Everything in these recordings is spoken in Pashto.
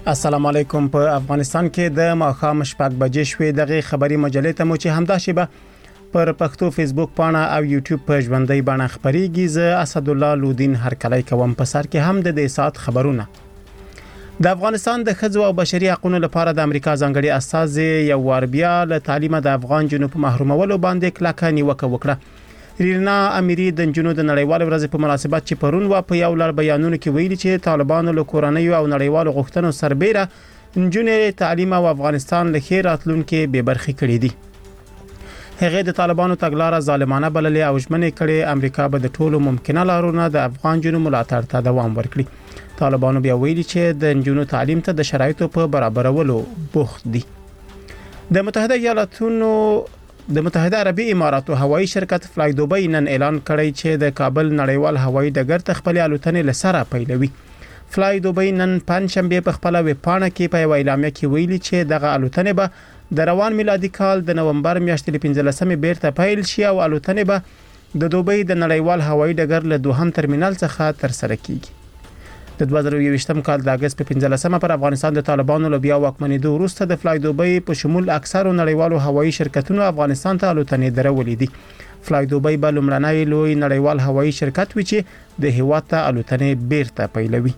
السلام علیکم. په افغانستان کې د ماښام شپږ بجې شوې دغه خبري مجلې ته مو چې همدا شیبه پر پښتو فیسبوک پاڼه او یوټیوب په ژوندۍ بڼه خبريږي. زه اسد الله لودین هرکلی کوم. په سر کې هم د دې سات خبرونه. د افغانستان د ښځو او بشري حقوقو لپاره د امریکا ځانګړي استازي یو وار بیا له تعلیمه د افغان جنوب په محرومولو باندې کلکه نیوکه وکړه. رینا امیری د جنوب د نړیوال ورځ په مناسبت چې پرون و په یو لړ بیانونو کې ویلي چې طالبانو له کورنۍ او نړیوال غوښتنو سربېره نجونې تعلیم او افغانستان له خیر راتلونکو به برخې کړې دي. هغه د طالبانو تګلارې ظالمانه بللې او ژمنې کړې امریکا به د ټولو ممکنه لارونو د افغان جنوب ملاتړ ته دوام ورکړي. طالبانو بیا ویلي چې د نجونو تعلیم ته د شرایطو په برابرولو بوخت دي. د متحده عربی اماراتو هوایی شرکت فلای دوبی نن اعلان کړی چې د کابل نړیوال هوایی ډګر ته خپل الوتنې لسره پیلوي. فلای دوبی نن پنځشنبه په خپل ویب پاڼه کې په اعلامیه کې ویلي چې دغه الوتنې به د روان میلادي کال د نومبر میاشتې 15مې بیرته پیل شي او الوتنې به د دوبی د نړیوال هوایی ډګر له دوهم ترمینل څخه تر سره کیږي. د 2023م کال د اگست په 15مه پر افغانستان د طالبانو له بیا واکمنېدو وروسته د فلای دوبی په شمول اکثرو نړیوالو هوایی شرکتونو افغانستان ته الوتنې درولې دي. فلای دوبی به لومړنی لوی نړیوال هوایی شرکت وي چې د هیواد ته الوتنې بیرته پیلوي.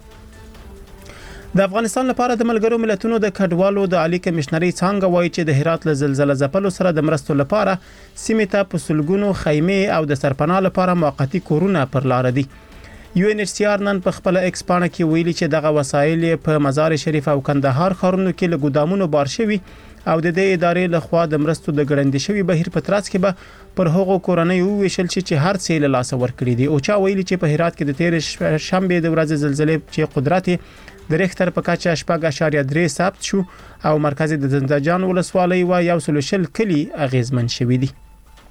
د افغانستان لپاره د ملګرو ملتونو د کډوالو د عالی کمشنري څنګه وایي چې د هرات له زلزلې ځپلو سره د مرستو لپاره سیمه ته په سلګونو خیمه او د سرپناه لپاره موقتی کورونه پر لار دي. UNHCR نن په خپل ایکس پاڼه کې ویلي چې دغه وسایل په مزار شریف او کندهار ښارونو کې له ګودامونو بار شوي او د دې ادارې لخوا د مرستو د ګړندې شوي بهیر په ترڅ کې به پر هغو کورنۍ وویشل چې هر څه له لاس ورکړي دي. او چا ویلي چې په هرات کې د تیر شنبه د ورځې زلزلې چې قدرت د ریختر په کچه 8.3 ثبت شو او مرکز د زندجان ولسوالۍ و 120 کلی اغیزمن شوي دي.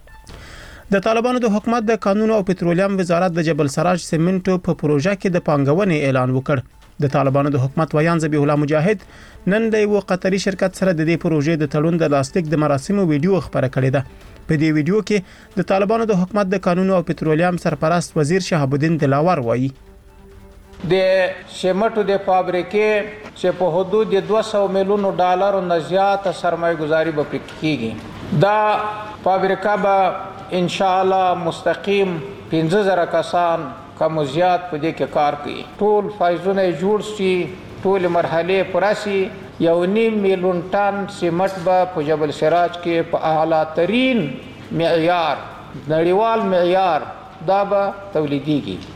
د طالبانو د حکومت د قانون او پټرولیم وزارت د جبل سراج سیمنټو په پروژه کې د پانګونې اعلان وکړ. د طالبانو د حکومت ویان ذبیح الله مجاهد نن د یو قطري شرکت سره د دې پروژې د تړون د لاستیک د مراسمو ویډیو خبره کړې ده. په دې ویډیو کې د طالبانو د حکومت د قانون او پټرولیم سرپرست وزیر شهاب الدین دلاور وایي د سیمټو د فابریکې چې په حدود $200 میلیون نه زیات سرمایه گذاری به پکېږي. دا فابریکه به ان شاء الله مستقیم 15000 کسان کم زیات په دې کې کار کوي. ټول فایزونه جوړ شي، ټول مرحله پراسي. 1.5 میلیون ټن سیمټ به په جبل سراج کې په اعلی ترين معیار نړیوال معیار دا به تولیديږي.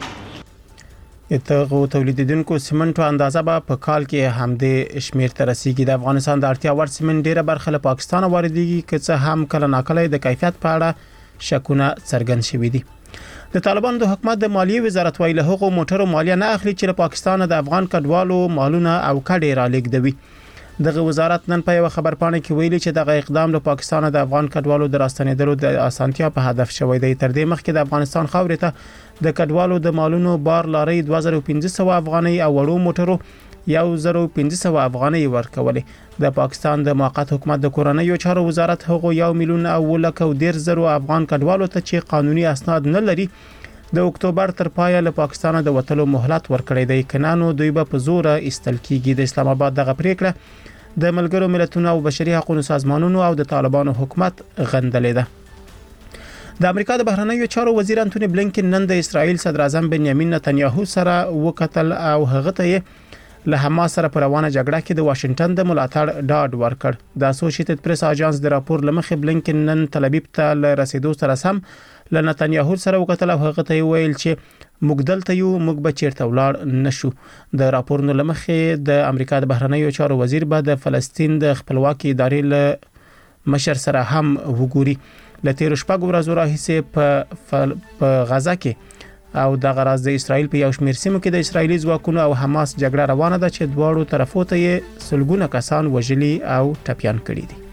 اتغو تولیدونکو سیمنټو اندازه به په کال کې همدې شمیر ته رسیدي. د افغانستان د اړتیا وړ سیمنټ ډیره برخه له پاکستان واردېږي که څه هم کله ناکله د کیفیت په اړه شکونه څرګند شوي دي. د طالبانو د حکومت د مالیې وزارت ویلي هغه موټرو مالیه نه اخلي چې له پاکستان د افغان کډوالو مالونه او کډې را لېږدوي. دغه وزارت نن په یو خبر پاڼه کې ویلي چې دغه اقدام له پاکستان د افغان کډوالو د راستنېدلو د اسانتیا په هدف شوی دی. تر دې مخکې د افغانستان خاورې ته د کډوالو د مالونو بار لاري 2500 افغانۍ او وړو موټرو 1500 افغانۍ ورکولې. د پاکستان د موقت حکومت د کورنیو چارو وزارت هغه 1,10,000 افغان کډوالو ته چې قانوني اسناد نه لري د اکتوبر تر پایه له پاکستان د وټلو مهلت ورکړی دی. کنانو دوی به په زور استل کیږي. د اسلام آباد دغه پریکړه د ملګرو ملتونو او بشري حقوقو سازمانونو او د طالبانو حکومت غندلې ده. د امریکا د بهرنیو چارو وزیر انټونی بلینکن نن د اسرائیل صدر اعظم بنیامین نتنیاهو سره وکتل او هغه ته له حماس سره پر روانه جګړه کې د واشنگټن د ملاتړ ډاډ ورکړ. د اسوسییټډ پریس اژانس د راپور لمخې بلینکن نن تل ابیب ته له رسیدو سره سم له نتنیاهو سره وکتل او هغه ته ویل چې موږ دلته یو موږ به چیرته ولاړ نشو. د راپورونو لمخې د امریکا د بهرنیو چارو وزیر به د فلسطین د خپلواکي ادارې له مشر سره هم وګوري. له تیر شپږ ورځې راهیسې په غزا کې او د غراز د اسرائیل په یو شمېر سیمو کې د اسرایلی ځواکونو او حماس جګړه روانه ده چې دواړو طرفو ته یې سلګونه کسان وژلي او ټپيان کړي دي.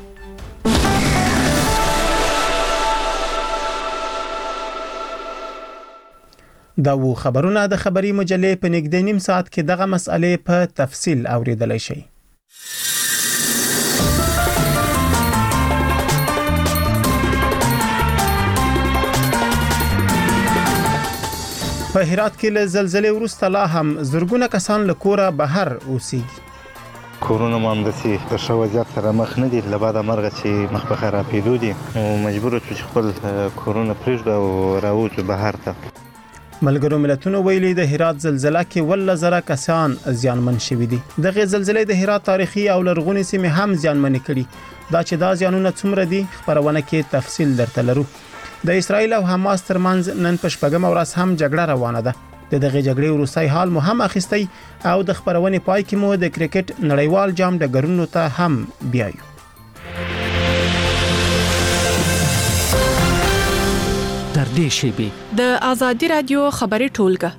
دا و خبرونه د خبري مجلې په نږدې نیم ساعت کې دغه مسئله په تفصیل اوریدلای شئ. په هرات کې له زلزلې وروسته لا هم زرګونه کسان له کوره بهر اوسېږي. کورونه مو همداسې د ښه وضعیت سره مخ نه دي، له بعده مرغه چې مخ په خرابېدو دي، نو مجبور شو چې خپل کورونه پرېږدو او راوځو بهر ته. ملګرو ملتونو ویلي د هرات زلزلہ کې 1,000 کسان زیانمن شوي دي. دغه زلزلې د هرات تاریخي او لرغونې سیمې هم زیانمن کړي. دا چې دا زیانونه څومره دي خبرونه کې تفصیل درته لرو. د اسرایل او حماس ترمنځ نن په شپږم ورځ هم جګړه روانه ده. د دغه جګړې وروستی حال مو هم اخیستی او د خبرونې پای کې مو د کرکټ نړیوال جام ډګرونو ته هم بیایو. در دې شیبې د آزادي رادیو خبري ټولګه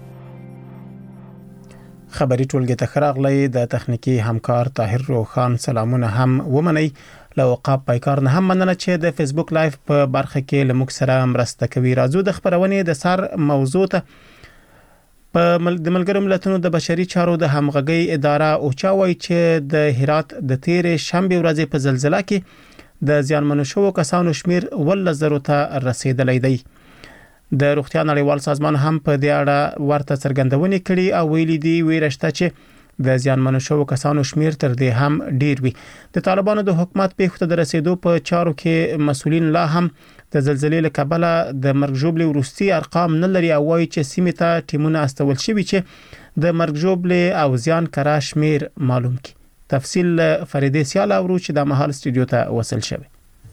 ته خراغلی د تخنیکی همکار طاهر روخان سلامونه هم ومني. لوقاب پایکار نه هم مننه چې د فیسبوک لایف په برخه کې لمک سره مرسته کوي. راځو د خبرونې د سر موضوع ته. په ملګرو ملتونو د بشري چارو د همغږي اداره اوچا وایي چې د هرات د تیرې شنبه ورځې په زلزلہ کې د زیانمنو شوو کسانو شمیر 1,000 ته رسیدلی دی. د روغتیا نړیوال سازمان هم په دې اړه ورته څرګندونې کړي او ویلي دی ویرشته چې د زیانمنو شوو کسانو شمیر تر دې هم ډیر وي. د طالبانو د حکومت پیښو ته د رسیدو په چارو کې مسؤلین لا هم د زلزلې له کبله د مرګ ژوبلې وروستي ارقام نه لري او وایي چې سیمې ته ټیمونه استول شوي چې د مرګ ژوبلې او زیان کرا شمیر معلوم کړي. تفصیل فریدې سیال اورو چې د مهال استودیو ته وصل شوی.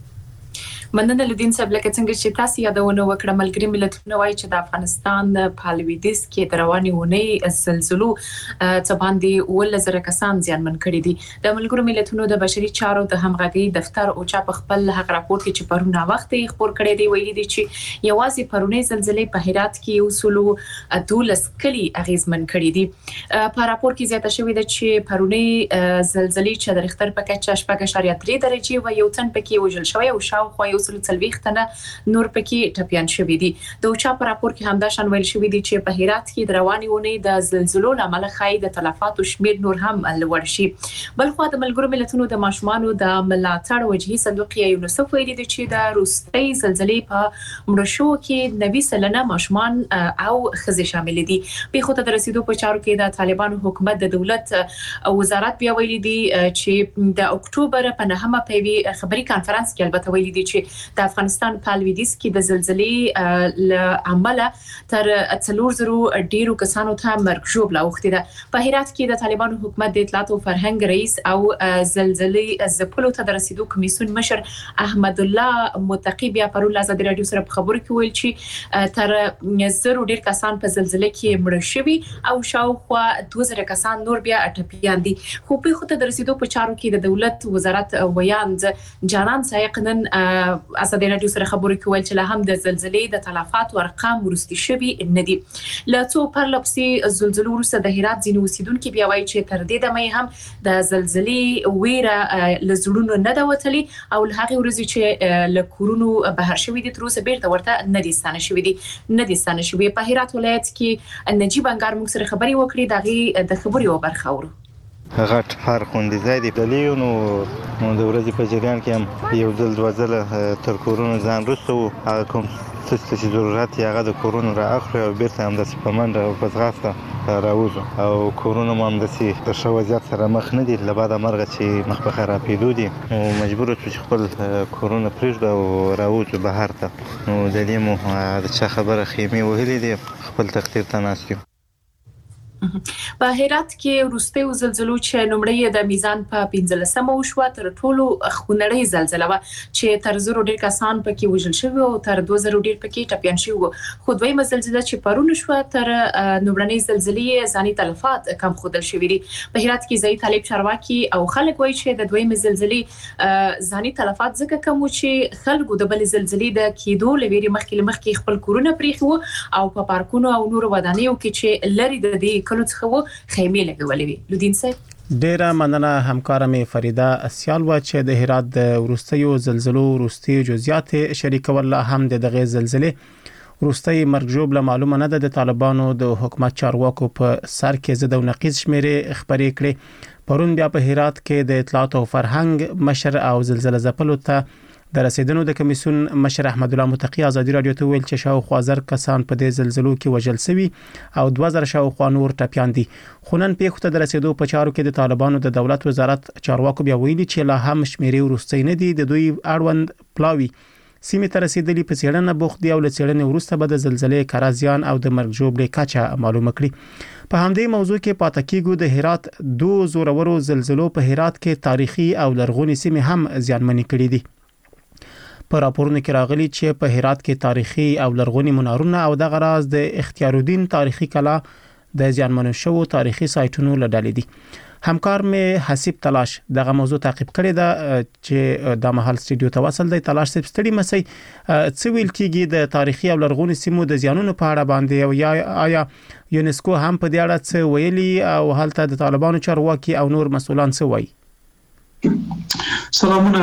مننه لدین صاحب، لکه څنګه چې تاسو یادونه وکړه ملګری ملتونه وایي چې د افغانستان په لویدیځ کې د رواني ونې زلزلو څه باندې 1,000 کسان زیانمن کړي دي. د ملګرو ملتونو د بشري چارو د همغږي دفتر اوچا په خپل هغه راپور کې چې پرونه وخت یې خبر کړی دی ویلي دی چې یوازې پرونی زلزلې په هرات کې 12 کلی اغیزمن کړي دي. په راپور کې زیاته شوې ده چې پرونی زلزلې چې د ریختر په کچه 8.3 درجه و یو تن پکې وژل شوی او شاوخوا 140 تنه نور پکې ټپيان شوي دي. د اوچا په راپور کې همدا شان ویل شوی دی چې په هرات کې د رواني ونې د زلزلو لامل خای د تلفاتو شمیر نور هم لوړ شي. بلخو د ملګرو ملتونو د ماشومانو د ملاتړ وجهي صندوق یونیسف ویلي دی چې د روسي زلزلې په مرشو کې 90% ماشومان او ښځې شامل دي. په خو ته د رسیدو په چارو کې د طالبانو حکومت د دولت وزارت بیا ویلي دی چې د اکتوبر په 9مه په خبري کانفرنس کې البته ویلي دی چې د افغانستان په لویدیځ کې د زلزلې عمله تر 4000 ډیرو کسانو ته مرګ ژوبله اوختي ده. په هرات کې د طالبانو حکومت د اطلاعات او فرهنګ رئیس او زلزلې زپلو ته د رسیدو کمیسیون مشر احمد الله متقی بیا پرون آزادي رادیو سره په خبرو کې ویل چې تر 1000 ډیر کسان په زلزلې کې مړ شوي او شاوخوا 2000 کسان نور بیا ټپيان دي. خو په خو ته د رسیدو په چارو کې د دولت وزارت ویاند جانان سایق نن آزادي رادیو سره خبرو کې ویل چې له هم د زلزلې د تلفات ارقام ورستي شوي نه دي. له څو پرلپسې زلزلو وروسته د هرات ځینې اوسیدونکو بیا وایي چې تر دې دمه هم د زلزلې ویره لزړونو نه دا وتلي او له هغه ورځې چې له کورونو بهر شوي دي تر اوسه بیرته ورته نه دي ستانه شوي. په هرات ولایت کې نجیب انګار موږ سره خبري وکړي دغه د خبري او برخه ورو. غټ فرق خوندې ځای دی دلیو نو د ورځې په جریان کې هم یو ځل دوه ځله تر کورونو ځان رسو هغه کوم څه چې ضرورت یې هغه د کورونو را اخلي او بیرته همداسې په منډه او په ځغاسته راوځو او کورونه مو همداسې د ښه وضعیت سره مخ نه دي، له بعده مرغه چې مخ په خرابېدو دي، نو مجبور شو چې خپل کورونه پرېږدو او راوځو بهر ته. نو د دې مو د چا خبره خیمې وهلې دي، خپل تقدیر ته ناست یو. په هرات کې وروستي زلزلو چې نومړی د میزان په 15مه وشو تر ټولو خونړۍ زلزلہ و چې تر 0 ډیر کسان پکې وژل شوی او تر 2000 ډیر پکې ټپيان شوی. خو دویمه زلزلہ چې پرون شو تر نومړنۍ زلزلې ځاني تلفات کم خودل شوی دي. په هرات کې ځای طالب چارواکي او خلک وایي چې د دویمه زلزلې ځاني تلفات ځکه کم چې خلکو د بل زلزلې د کېدو لویري مخکې خپل کورونه پریخو او په پارکونو او نور ودانیو کې چې لري د دې کلو څخه خیمې لګولې وي. لودین صاحب ډیره مننه همکاره مې فریده اسیال و چې د هرات د وروستیو زلزلو وروستي جزئیات شریکول هم د دغه زلزلې وروستي مرګ ژوبله معلومه نه ده. د طالبانو د حکومت چارواکو په سر کې زده او نقیض شمیرې خبرې کړې. پرون بیا په هرات کې د اطلاعات او فرهنګ مشر او زلزلہ ځپلو ته د رسیدنو د کمیسیون مشر احمد الله متقی ازادي رادیو ته ویل چې شاوخوا زر کسان په دې زلزلو کې وژل شوي او 2000 شاوخوا نور ټپيان دي. خونن پیښو ته د رسیدو په چارو کې د طالبانو د دولت وزارت چارواکو بیا ویلي چې لا هم شمیرې ورستۍ نه دي. د دوی اړوند پلاوی سیمه ته رسیدلی په څېړنه بوخت دی او له څېړنې وروسته به د زلزلې کارا زیان او د مرګ ژوبلې کچه معلومه کړي. په همدې موضوع کې پاتې کېږو. د هرات 2 زورورو زلزلو په هرات کې تاریخي او لرغونی سیمه هم زیانمنې کړې دي. په راپورونو کې راغلي چې په هرات کې تاریخي او لرغونی منارونه او د غراز د اختیارالدین تاریخي کلا د زیانمنو شوو تاریخي سایټونو لړل دي. همکار مې حسیب تلاش دغه موضوع تعقیب کړی دا چې د محل استودیو ته وصل دی. تلاش سپ ستړي مسي څه ویل کېږي د تاریخي او لرغونی سیمو د زیانونو په اړه باندې او یا آیا یونسکو هم په دې اړه څه ویلي او هلته د طالبانو چارواکي او نور مسؤلان څه وایي؟ سلامونه.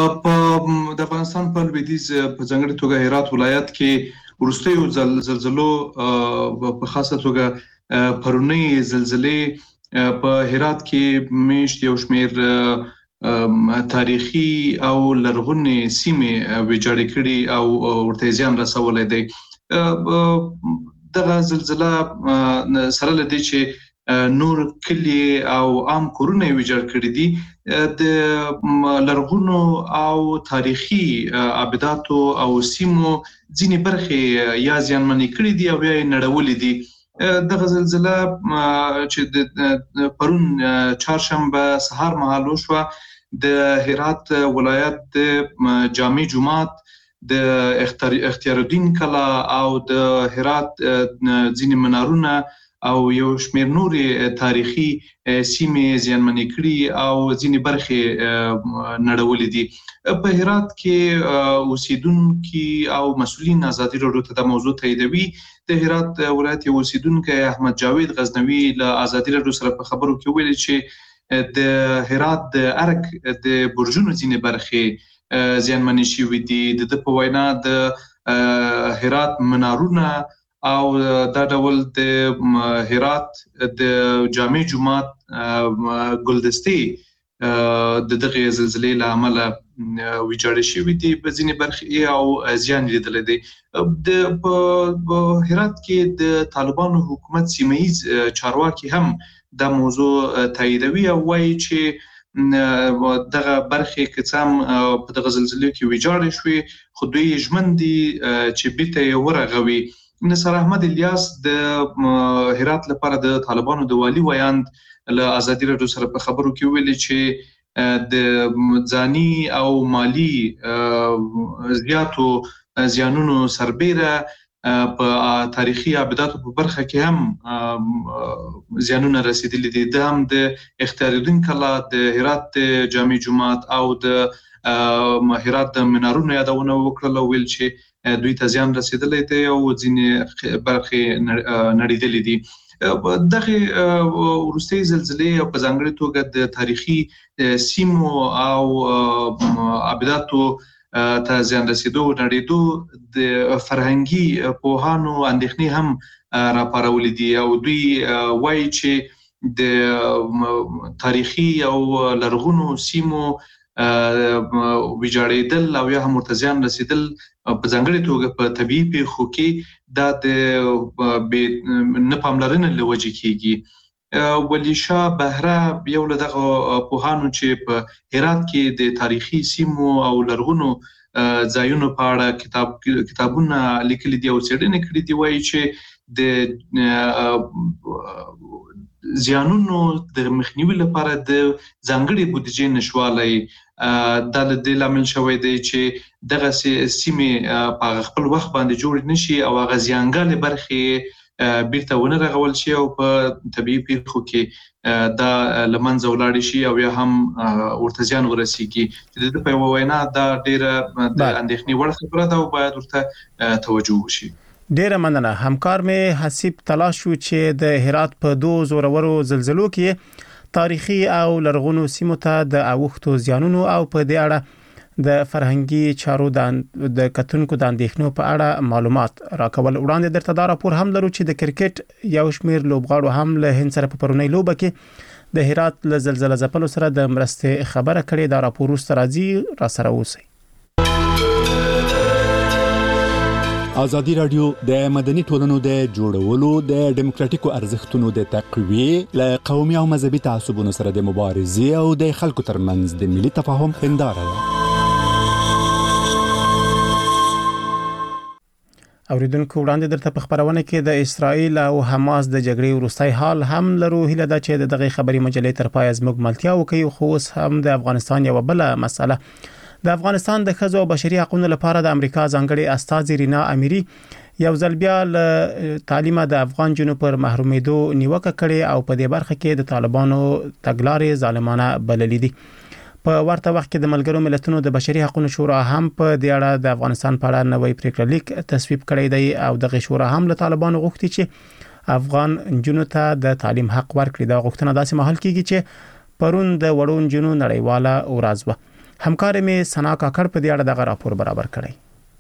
د افغانستان په لویدیځ په ځانګړي توګه هرات ولایت کې ورستیو زلزلو په خاصه توګه پرونی زلزلې په هرات کې میشت یو شمیر تاریخي او لرغونی سیمې ویجاړې کړي او ورته زیان رسولې دي. دغه زلزلہ سره لدی چې نور کلی او عام کورونه ویجاړ کړي دي. د لرغونو او تاریخي ابداتو او سیمو ځینې برخې یا زیانمنې کړي دي او یا نړولې دي. دغه زلزلہ چې د پرون چهارشنبه سهار مهال وشوه د هرات ولایت د جامع جماعت د اختیارالدین کلا او د هرات ځینې منارونه او یو شمیر نورې تاریخي سیمې زیانمنې کړي او ځینې برخې نړولې دي. په هرات کې اوسیدونکو او مسؤلین ازادي رادیو ته د موضوع تاییدوي. د هرات ولایت اوسیدونکو احمد جاوید غزنوی له ازادي رادیو سره په خبرو کې ویلي چې د هرات د ارک د برجونو ځینې برخې زیانمنې شوي دي. د په وینا د هرات منارونه او دا ډول د هرات د جامع جماعت ګلدستي د دغه زلزلې له امله ویجاړ شوي دي په ځینې برخې او زیان لیدل دي. په هرات کې د طالبانو حکومت سیمه‌ایز چارواکي هم د موضوع تاییدوي او وایي چې دغه برخې کڅم په دغه زلزلې کې ویجاړ شوي خو دوی ژمن دي چې بیرته ورغوي. نصر احمد الیاس د هرات لپاره د طالبانو د والی ویاند له ازادي رادیو سره په خبرو کې ویلي چې د ځاني او مالی زیاتو زیانونو سربېره په تاریخي ابداتو په برخه کې هم زیانونه رسیدلي دي. د هم د اختیارالدین کلا د هرات جامع جماعت او د هرات د منارونو یادونه وکړه ویل چې دوی ته زیان رسیدلی دی او ځینې برخې نړیدلې دي. دغه وروستۍ زلزلې په ځانګړي توګه د تاریخي سیمو او ابداتو ته زیان رسیدو نړیدو د فرهنګي پوهانو اندېښنې هم راپارولې دي او دوی وایي چې د تاریخي او لرغونو سیمو ویجاړېدل او یا هم ورته زیان رسیدل په ځانګړي توګه په طبيعي پیښو کې دا د نه پاملرنې له وجې کېږي. ولی شاه بهره یو له دغه پوهانو چې په هرات کې د تاریخي سیمو او لرغونو ځایونو په اړه کتابونه لیکلي دي او څېړنې کړې دي وایي چې د زیانونو د مخنیوي لپاره د ځانګړي بودیجې نشوالي د دې لامل شوی دی چې دغه سیمې په خپل وخت باندې جوړ نشي او هغه زیانګالې برخې بیرته ونه رغول شي او په طبيعي پیښو کې دا لمنځه ولاړ شي او یا هم ورته زیان ورسیږي. چې د په وینا دا ډیره د اندېښنې وړ خبره ده او باید ورته توجه وشي. ډیره مننه. همکار مې حسیب تلاش شو چې د هرات په 2 زورورو زلزلو کې تاریخي او لرغونو سیمو ته د اوښتو زیانونو او په دې اړه د فرهنګي چارو د کتونکو د اندېښنو په اړه معلومات راکول. وړاندې درته دا راپور هم لرو چې د کرکټ یو شمیر لوبغاړو هم له هند سره په پرونی لوبه کې د هرات له زلزلې ځپلو سره د مرستې خبره کړې. دا راپور وروسته راځي را سره اوسئ. ازادي رادیو د مدني ټولنو د جوړولو د ډیموکراتیکو ارزښتونو د تقویه ل قومي او مذهبي تعصبونو سره د مبارزې او د خلکو ترمنځ د ملي تفاهم هنداره ده. اوریدونکو وړاندې درته په خبرونه کې د اسرایل او حماس د جګړې وروستي حال هم لرو هیله ده چې دغه خبري مجلې تر پای زموږ ملتیا وکي خو هم د افغانستان یو بل مسله د افغانستان د ښځو او بشري حقوقو لپاره د امریکا ځانګړي استاذ رینا اميري یو ځل بیا له تعلیمه د افغان جنو پر محرومېدو نیوکه کړې او په دې برخه کې د طالبانو تګلارې ظالمانه بللې دي. په ورته وخت کې د ملګرو ملتونو د بشري حقوقو شورا هم په دې اړه د افغانستان په اړه نوې پریکړه لیک تصویب کړی دی او دغه شورا هم له طالبانو غوښتي چې افغان جنو ته د تعلیم حق ورکړي. دا غوښتنه داسې مهال کیږي چې پرون د وړون جنو نړیواله ورځ و. همکار می سنا کاکړ په دې اړه دغه راپور برابر کړی.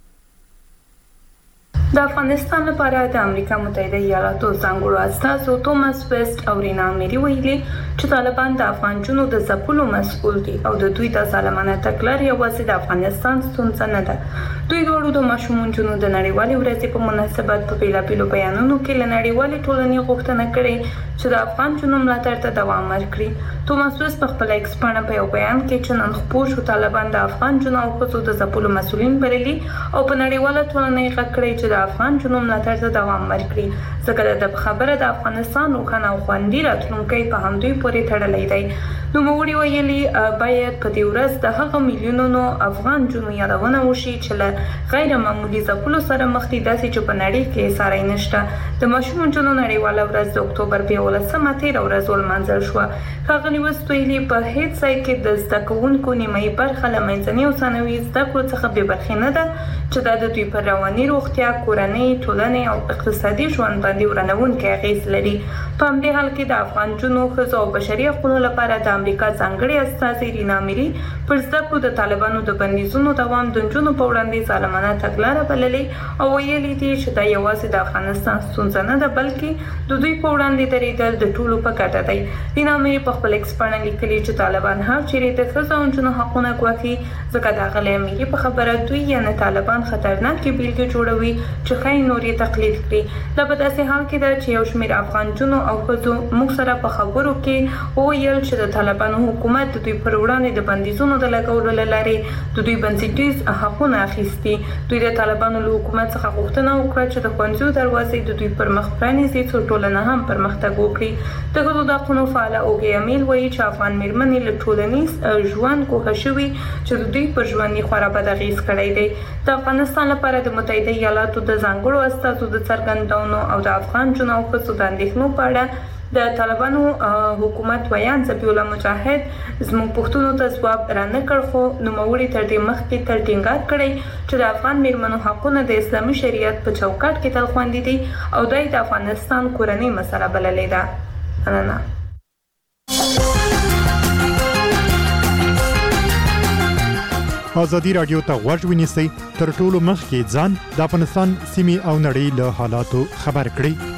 د افغانستان لپاره د امریکا متحده ایالاتو ځانګړو استازو توماس ویسټ او رینا اميري ویلي چې طالبان د افغان جنو د ځپلو مسؤل دي او د دوی د ظالمانه تګلارې یوازې د افغانستان ستونزه نه ده. دوی دوی د ماشومان جنو د نړیوالې ورځې په مناسبت په بیلابیلو بیانونو کې له نړیوالې ټولنې غوښتنه کړې چې د افغان جنو ملاتړ ته دوام ورکړي. توماس ویسټ په خپل ایکس باندې په یو بیان کې چې نن خپور شو طالبان د افغان جنو او خصوص د ځپلو مسؤلین بللي او په نړیواله ټولنه یې غږ چې د افغان جنو ملاتړ ته دوام ورکړي. ځکه د خبره د افغانستان روښانه او خوندي راتلونکي په همدوی پورې تړلې دی. نو موږ ویلي باید په دې ورځ د هغه میلیونونو افغان جنو یادونه وشي چې له غیر معمولی ځپلو سره مخ دي داسې چې په نړۍ کې ساري نشته. د ماشومان جنو نړیواله ورځ د اکتوبر په 11مه تیر ورځ ولمانځل شو. ښاغلي وستویلي په هیڅ ځای کې د زده کوونکو نیمایي برخه له منځني او ثانوي زده کړو څخه بې برخې نه ده چې دا د دوی پر رواني روغتیا کورنۍ ټولنې او اقتصادي ژوند باندې ورانوونکی اغیز لري. په همدې حال کې د افغان جنو ښځو او بشري حقوقو لپاره د امریکا ځانګړي استازي رینا اميري پر زده کړو د طالبانو د بندیزونو دوام د جنونو په وړاندې ظالمانه تګلاره بللې او ویلي دي چې دا یوازې د افغانستان ستونزه نه ده بلکې د دوی په وړاندې درېدل د ټولو په ګټه دی. رینا اميري په خپل ایکس باندې لیکلي چې طالبان هر چیرې د ښځو او جنونو حقونه ګواښي ځکه د هغه اميري په خبره دوی یعنی طالبان خطرناکې بیلګې جوړوي چې خای نور یې تقلید کړي. دا په داسې حال کې ده چې یو شمېر افغان جنو او ښځو موږ سره په خبرو کې وویل چې د طالبانو حکومت د دوی پر وړاندې د بندیزونو د لګولو له لارې د دوی بنسټیز حقونه اخیستي. دوی د طالبانو له حکومت څخه غوښتنه وکړه چې د ښوونځیو دروازې د دوی پر مخ پرانیزي څو ټولنه هم پرمختګ وکړي. د ښځو د حقونو فعاله اوګې امیل وایي چې افغان میرمنې له ټولنیز ژوند کوښښ شوي چې د دوی پر ژوند یې خورا بد اغېز کړی دی. د افغانستان لپاره د متحده ایالاتو د ځانګړو استازو د څرګندونو او د افغان جنو او ښځو د اندېښنو په اړه د طالبانو حکومت ویان ذبیح الله مجاهد زموږ پوښتنو ته ځواب رانه کړ خو نوموړي تر دې مخکې تل ټینګار کړی چې د افغان میرمنو حقونه د اسلامي شریعت په چوکاټ کې تل خوندي دي او دا د افغانستان کورنۍ مسله بللې ده. مننه. ازادي رادیو ته غوږ ونیسئ تر ټولو مخکې ځان د افغانستان سیمې او نړۍ له حالاتو خبر کړئ.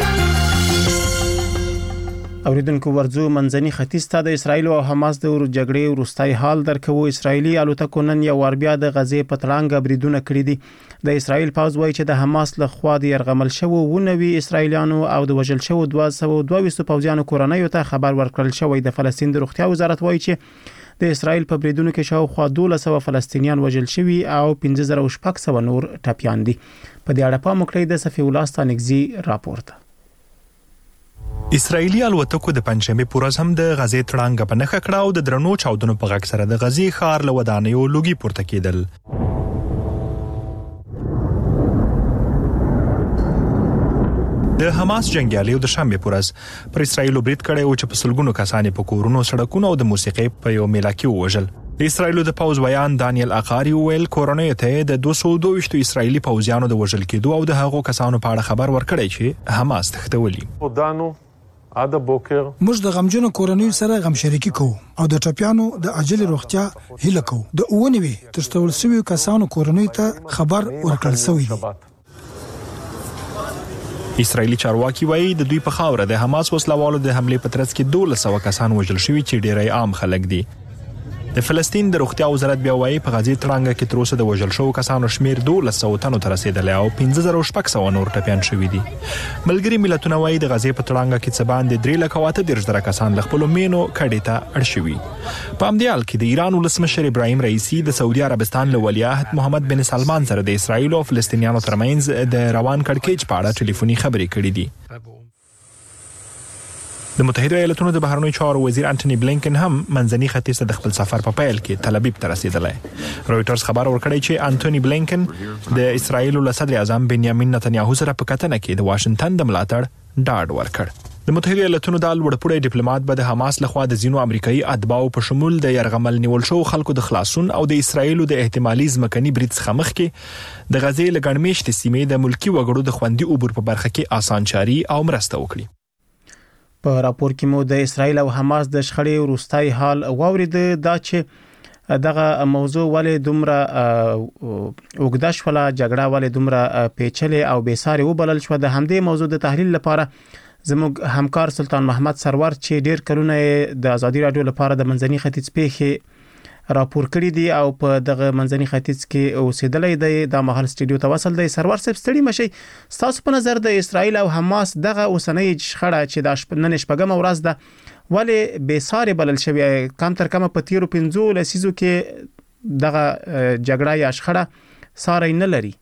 اوریدونکو ورځو منځني ختیځ ته د اسرایل او حماس د جګړې وروستي حال درکو. اسرایلی الوتکو نن یو ور بیا د غزې په تړانګ بریدونه کړی دي. د اسرایل پوځ وایي چې د حماس له خوا د يرغمل شوو ونوي اسرایلیانو او د وژل شوو 222 پوځیانو کورنۍ ته خبر ورکړل شوی. د فلسطین د روغتیا وزارت وایي چې د اسرایل په بریدونو کې شاوخوا 1200 فلسطینیان وژل شوي او 15600 نور ټپيان دي. په دې اړه په مکړې د صفي الله ستانګزي راپورټ. اسرایلی الوتکو د پنځمې پورز هم د غزې تړانګ په نخښه کړه او د درنو چاودنو په غږ سره د غزې ښار له ودانیو لوګي پورته کېدل. د حماس جنگیالیو د شنبه پورز پر اسرایل برید کړي او چې په سلګونو کسانې په کورونو سړکونو او د موسیقي په یو میله کې وژل. د اسرایل د پوز بیان دانیل اقاری ویل کورونی ته د 222 اسرایلی پوزیانو د وژل کېدو او د هغو کسانو په اړه خبر ورکړی چې حماس تختولي. موږ د غمجنو کورنۍ سره غم شریکي کوو او د ټپيانو د عاجل روغتیا هیله کوو. د اونوي ترڅول شوی کسانو کورنۍ ته خبر ورکړل شوی. اسرایلی چارواکي وایي د دوی په خاوره د حماس وسلوالو د حمله په ترڅ کې 1200 کسان وژل شوي چې ډېری عام خلک دي. د فلسطین د روغتیا وزارت بیا وایي په غزې تړانګه کې تر اوسه د وژل شوو کسانو شمیر 1200 تنو ته رسیدلی او 15600 نور ټپیان شوي دي. ملګري ملتونه وایي د غزې په تړانګه کې څه باندې 3,38,000 کسان له خپلو مینو کډې ته اړ شوي. په همدې حال کې د ایران ولسمشر ابراهیم رئیسي د سعودي عربستان له ولیعهد محمد بن سلمان سره د اسرایل او فلسطینیانو ترمنځ د روان کړکېچ په اړه ټلیفوني خبرې کړې دي. د متحده ایالاتونو د بهرنیو چارو وزیر انټونی بلینکن هم منځني ختیځ ته د خپل سفر په پیل کې تل ابیب ته رسیدلی. رويټرز خبر ورکړی چې انټونی بلینکن د اسرایل له صدر اعظم بنیامین نتنیاهو سره په کتنه کې د واشنگټن د ملاتړ ډاډ ورکړ. د متحده ایالاتونو د لوړپوړي ډیپلوماټ به د حماس لخوا د ځینو امریکایي اتباعو په شمول د يرغمل نیول شو خلکو د خلاصون او د اسرایل د احتمالي ځمکني برید څخه مخکې د غزې له ګڼمېشتې سیمې د ملکی وګړو د خوندي عبور په برخه کې آسانچاري او مرسته وکړي. په راپور کې مو د اسرایل او حماس د شخړې وروستۍ حال واورید دا چې دغه موضوع ولې دومره اوږده شوله، جګړه ولې دومره پیچلې او بېسارې وبلل شو. د همدې موضوع د تحلیل لپاره زموږ همکار سلطان محمد سرور چې ډیر کلونه د ازادي رادیو لپاره د منځني ختیځ پیښې راپور کړی دی او په دغه منځني ختیځ کې اوسېدلی دی، د مهال سټډیو ته وصل دی. سرور صاحب ستړي مشي، تاسو په نظر د اسرایل او حماس دغه اوسنۍ شخړه چې د نن شپږم ورځ ده ولې بېسارې بلل شوې، کم تر کمه په تیرو 15 لسیزو کې دغه جګړه یا شخړه ساری نه لري؟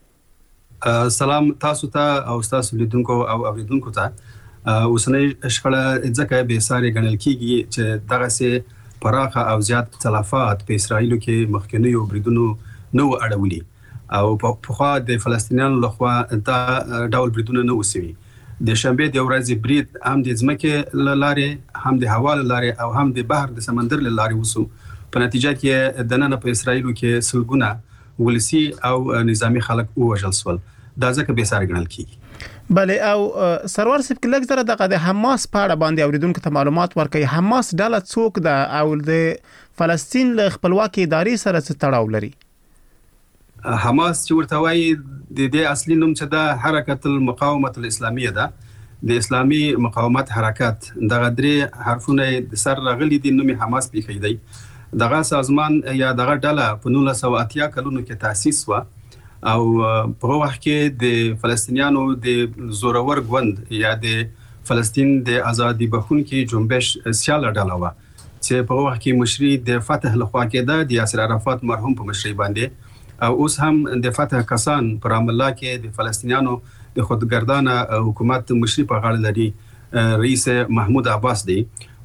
سلام تاسو ته او تاسو لیدونکو او اوریدونکو ته. اوسنۍ شخړه ځکه بېسارې ګڼل کیږي چې دغه سه پراخه او زیات تلفات په اسرایل کې مخکنیو بریدونو نو اړولي او په خوا د فلسطینیانو لخوا دا ډول بریدونه نو وسوي. د شنبه د ورځې برید هم د ځمکې لارې، هم د هوا لارې او هم د بحر د سمندر لارې وسو. په نتیجه کې د نن په اسرایل کې سلګونه ولسی او نظامی خلک وژل شول. دا ځکه بېسارې ګڼل کیږي. بله او سرور صاحب کله زره د حماس په اړه باندې اوریدونکو ته معلومات ورکړي. حماس ډله څوک ده او د فلسطین له خپلواکي ادارې سره څه تړاو لري؟ حماس چې ورته وایي د دې اصلي نوم چې د حرکت المقاومه الاسلامیه ده، د اسلامي مقاومت حرکت. دغه درې حرفونه د سر راغلي دي، نوم حماس پیښی دی. دغه سازمان یا دغه ډله په 1980 کلونو کې تاسیس و او په وخت کې د فلسطینیانو د زورور ګوند یا د فلسطین د ازادي بخونکي جنبش سیاله ډله و چې په وخت کې مشري د فتح لخوا کېده د یاسر عرفات مرحوم په مشري باندې، او اوس هم د فتح کسان پر عمله کې د فلسطینیانو د خودګردانه حکومت مشري په غاړه لري رئیس محمود عباس دی.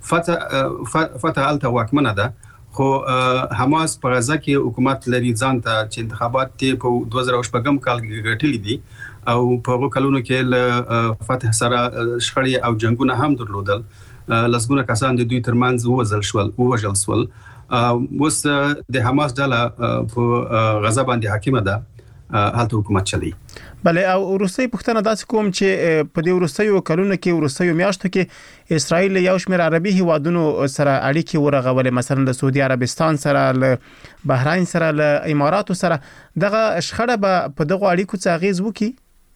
فتح الته واکمنه ده، خو حماس په غزه کې حکومت لري ځان ته چې انتخابات ته په 2014 کال کې ګټلې دي او په هغو کلونو کې له فتح سره شخړې او جنگونه هم درلودل. لسګونه کسان د دوی ترمنځ ووژل شول. اوس د حماس ډله په غزه باندې حاکمه ده، هلته حکومت چلی. بله او وروستۍ پوښتنه داسې کوم چې په دې وروستیو کلونو کې وروستیو میاشتو کې اسرایل یو شمېر عربي هیوادونو سره اړیکې ورغولې، مثلا له سعودي عربستان سره، له بحرین سره، له اماراتو سره. دغه شخړه به په دغه اړیکو څه اغیز وکړي؟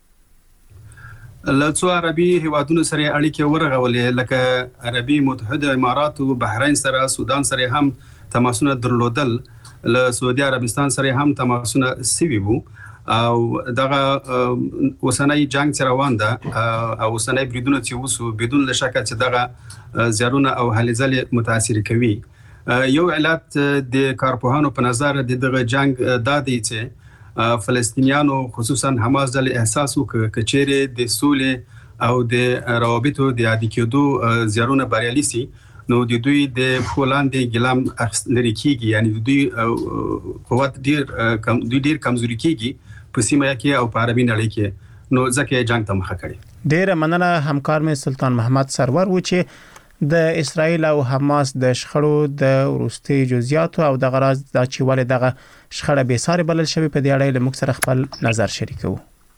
له څو عربي هیوادونو سره اړیکې ورغولې لکه عربي متحده امارات او بحرین سره، سودان سره هم تماسونه درلودل، له سعودي عربستان سره هم تماسونه سوي وو او دغه وسنۍ جنگ چې روان ده او وسنۍ بریدونه چې وسو بدون شک چې دغه زیارونه او هلې متاثر کوي. یو علت د کارپوهانو په نظر دغه جنگ د دې چې فلسطینیانو خصوصا حماس د احساس وکړي د سولې او د روابطو د عادي کېدو زیارونه بریالي سي، نو د دوی د هولندې ګلام لري کیږي، یعنی د دوی قوت ډیر کمزوري کیږي په سیمه کې او په عربي نړۍ کې، نو ځکه جنگ ته مخه کړي. ډیر مننه همکار مې سلطان محمد سرور و چې د اسرایل او حماس د شخړو د وروستي جزئیات او د غراض د چوله دغه شخړه به ساري بلل شوی په دې اړه له موږ سره خپل نظر شریکو.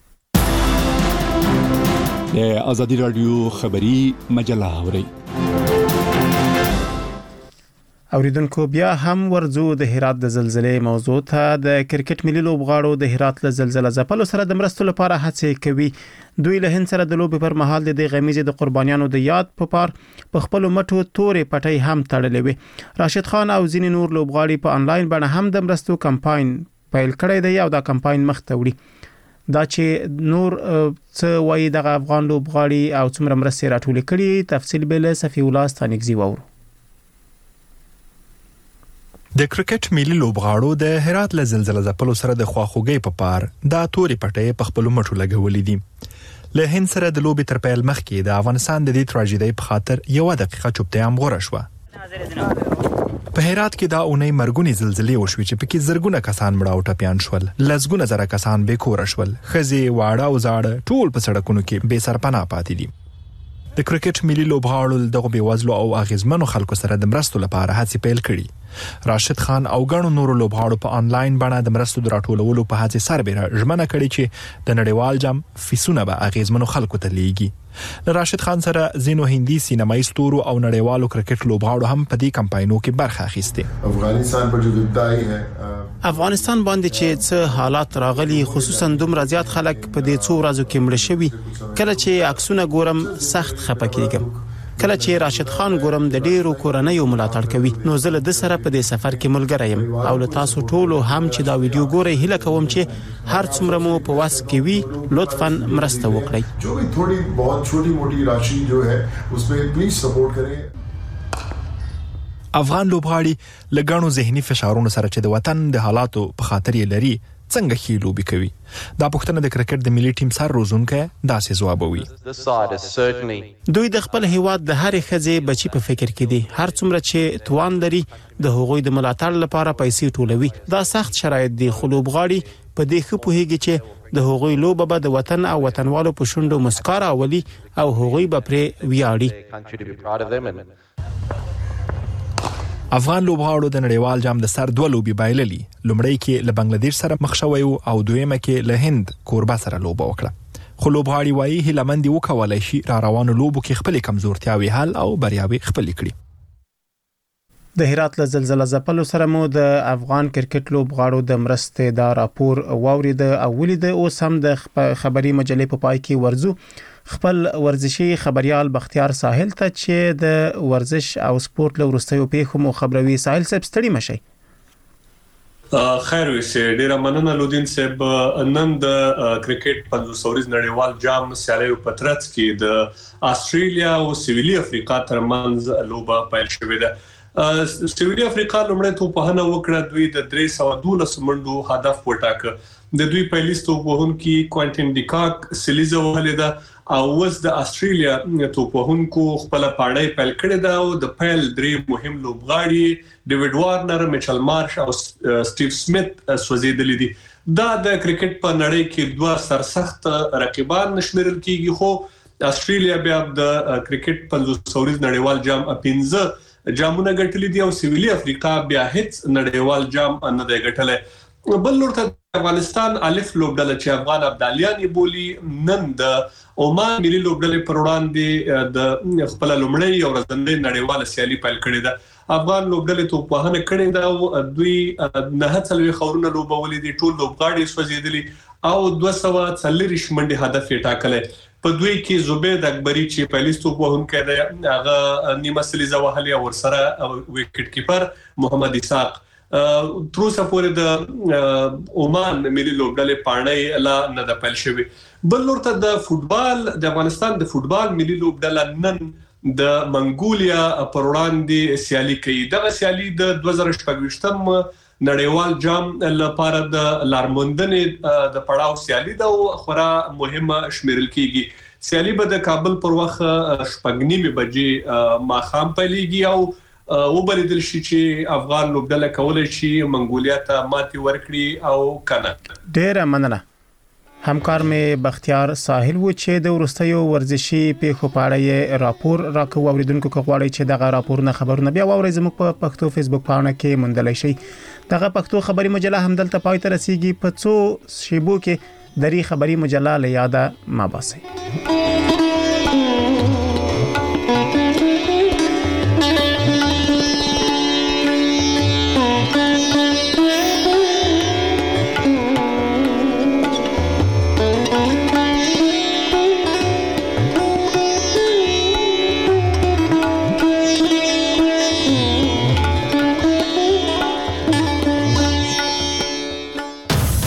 د ازادي رادیو خبری مجله اوري. اوریدونکو بیا هم ورځو د هرات د زلزلې موضوع ته. د کرکټ ملي لوبغاړو د هرات له زلزلې ځپلو سره د مرستو لپاره هڅې کوي. دوی له هند سره د لوبې پر مهال د غمیزې د قربانیانو د یاد په خپل مټو تورې پټۍ هم تړلې وي. راشد خان او ځینې نور لوبغاړي په انلاین بڼه هم د مرستو کمپاین پیل کړی دی او دا کمپاین مخ ته وړي. دا چې نور څه وایي د افغان لوبغاړي او څومره مرستې راټولې کړي، تفصیل به له صفی الله ستانکزی وورو. د کرکټ ملي لوبغاړو د هرات له زلزلې ځپلو سره د خواخوږي په پار دا تورې پټې په خپل مټو لګولې دي. له هند سره د لوبې تر پیل مخکې د افغانستان د دې تراژیدي په خاطر 1 دقیقه چوپتیا هم غوړه شوه. په هرات کې دا اونۍ مرګونی زلزلې وشوې چې پکې زرګونه کسان مړه او ټپيان شول، لزګونه زره کسان بې کور شول، خزي واړه او زاړه ټول په سړکونو کې بې سرپناه پاتې دي. د کرکټ ملي لوبغاړو دغه بېوزلو او اغیزمنو خلکو سره د مرستو لپاره هڅې پیل کړي. راشد خان او ګڼو نورو لوبغاړو په انلاین بڼه د مرستو د راټولولو په هڅه سربېره ژمنه کړې چې د نړیوال جام فیسونه به اغیزمنو خلکو ته لیږي. راشد خان سره زینو هندي سینمایي ستورو او نړیوالو کرکټ لوبغاړو هم په دې کمپاینو کې برخه اخیسته. افغانستان باندې چې څه حالات راغلي، خصوصا دومره زیات خلک په دې څو ورځو کې مړ شوي، کله چې عکسونه ګورم سخت خپه کېږم. کله چې راشد خان ګورم د ډیرو کورنیو ملاتړ کوي، نو زه له د سره په دې سفر کې ملګری یم او له تاسو ټولو هم چې دا ویډیو ګورئ هیله کوم چې هر څومره مو په واس کې وي لطفاً مرسته وکړئ. جو بھی تھوڑی بہت چھوٹی موٹی راشی جو ہے اس پہ پلیز سپورٹ کریں. افغان لوبغاړي لګانو ذهني فشارونو سره چې د وطن د حالاتو په خاطر یې لري څنګه خې لوبي کوي. دا پښتنه د کرکټ د ملي ټیم سر روزونکو داسې ځوابوي. دوی د خپل هیواد د هرې خزې بچي په فکر کې دي، هر څومره چې توان لري د هغوی د ملاتړ لپاره پیسې ټولوي. دا سخت شرایط دي، خو لوبغاړي په دې ښه پوهیږي چې د هغوی لوبه به د وطن او وطنوالو په شونډو مسکا راولي او هغوی به پرې ویاړي. افغان لوبغاړو د نړیوال جام د سر 2 لوبي بایللي. لومړی کې له بنگلاديش سره مخ شوی او دویمه کې له هند کوربه سره لوبه وکړه. خو لوبغاړي وایي هیلمند وکولای شي را روانو لوبو کې خپل کمزورتیاوي حل او بریاوي خپل کړي. د هرات له زلزلې ځپلو سره مو د افغان کرکټ لوبغاړو د مرستې دا راپور واورید او ولید. اوس هم د خبري مجلې په پای کې ورزو خپل ورزشي خبريال بختیار ساحل ته چې د ورزش او سپورت له ورستیو پیښو مو خبروي. ساحل صاحب ستړي مشي. خیر وي ډیره مننه لودین صاحب. نن د کرکټ 500 نړیوال جام سیالیو په ترڅ کې د استرالیا او سویلي افریقا ترمنځ لوبه پیل شوې ده. سویلي افریقا لومړی توپخانه وکړه، دوی د 312 منډو هدف وټاکه. د دوی پیلیستو وهونکي کوانټین ډیکاک سلیزه وهلې ده او وس د استرالیا توپخونکو خپل پاړۍ پیل کړې ده او د پیل 3 مهم لوبغاړي ډیوډ وارنر، میچل مارش او سټیو سمیت سوځیدلې دي. دا د کرکټ په نړۍ کې 2 سرسخت رقیبان نشمرل کیږي، خو استرالیا بیا د کرکټ 500 نړیوال جام 15 جامونه ګټلې دي او سویلي افریقا بیا هیڅ نړیوال جام نه دی ګټلی. بل نور ته افغانستان الف لوبډله چې افغان ابدالیان بولی نن د عمان ملي لوبډلې پر وړاندې د خپل لومړی او ورځنۍ نړیواله سیالي پیل کړې ده. افغان لوبډلې توپخانه کړې ده او دوی 9 خورونه لوبولې دي، ټول لوبغاړي سوځیدلي او 240 منډي هدف یې ټاکلې. په دوی کې زبید اکبری چې پیلیستو وهونکی دی، هغه نیمه سلیزه وهلې او ورسره وکټ کیپر محمد اسحاق. تر اوسه پورې د عمان ملي لوبډلې پاڼۍ لا نه د پیل شوی. بل نور ته د فوتبال د افغانستان د فوتبال ملي لوبډله نن د منګولیا پر وړاندې سیالي کوي. دغه سیالي د 2024م نړیوال جام لپاره د لارموندنې د پړاو سیالي ده او خورا مهمه شمیرل کیږي. سیالي به د کابل پر وخت 8:30 بجې ماښام پیلېږي او وبلیدل شي چې افغان لوبډله کولای شي منګولیا ته ماتې ورکړي او کنه. ډیره مننه. همکار مې بختیار ساحل و چې د ورستیو ورزشي پیښو په اړه راپور راکو. اوریدونکو غواړي چې دغه راپورونه خبرونه بیا واوري زموږ په پښتو فیسبوک پاڼه کې موندلای شي. دغه پښتو خبري مجله هم دلته پای ته رسیدي. په څو شیبو کې دری خبري مجله له یاده ما باسي.